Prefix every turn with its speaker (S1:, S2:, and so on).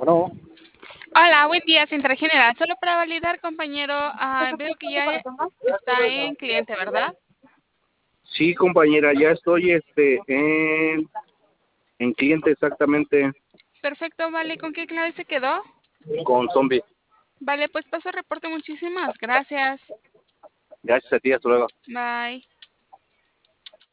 S1: Bueno,
S2: Hola, buen día, Central General. Solo para validar, compañero, veo que ya está en cliente, ¿verdad?
S1: sí, compañera, ya estoy en cliente exactamente
S2: Perfecto, vale. ¿Con qué clave se quedó?
S1: con Zombie.
S2: Vale, pues paso reporte. Muchísimas gracias.
S1: Gracias a ti, hasta luego.
S2: Bye.